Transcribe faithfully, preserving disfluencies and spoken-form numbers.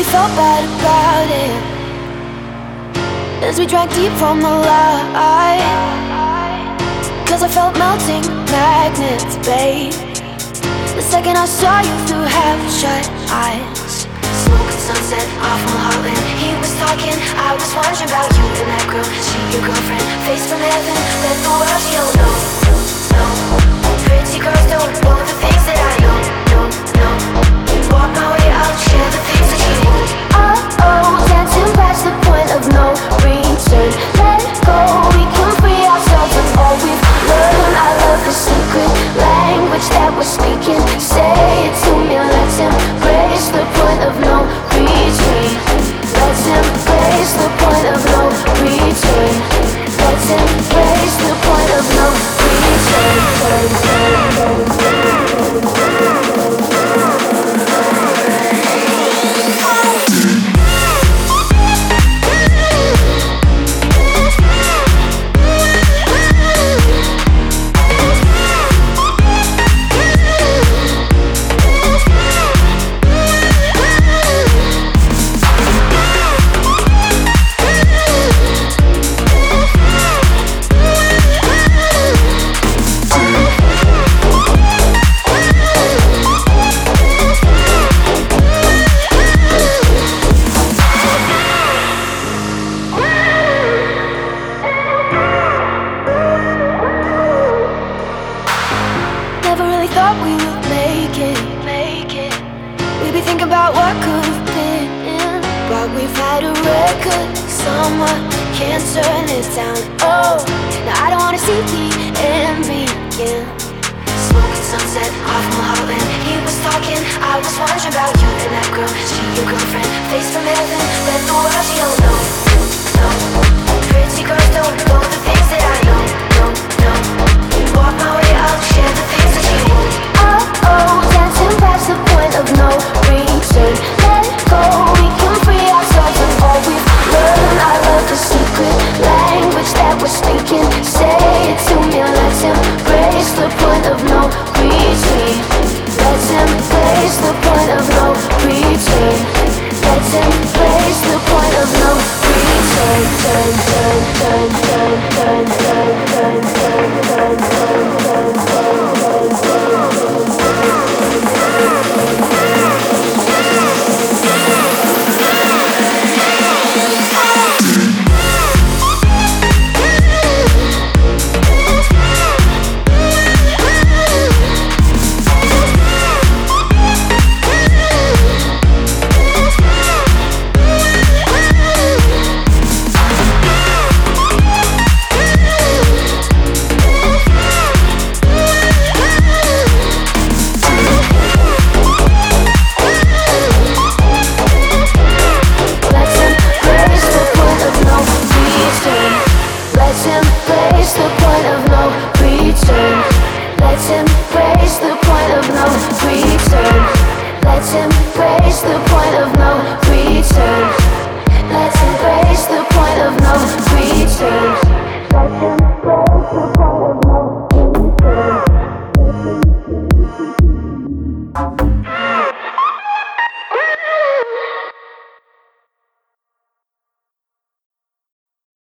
felt bad about it as we drank deep from the light. Cause I felt melting magnets, babe, the second I saw you through half-shut eyes. Smoking sunset off Mulholland. He was talking, I was wondering about you and that girl. She your girlfriend, face from heaven. Let the world, she don't know, no. Pretty girls don't know the things that I know, no, no. Walk my way out, share the things that you won't. Oh, oh, dancing past the point of no return. Let go, we can free ourselves of all we've learned. I love the secret language that we're speaking. Say it to me, let's embrace the point of no return. Let's embrace the point of no return. Let's embrace the point of no Let's embrace the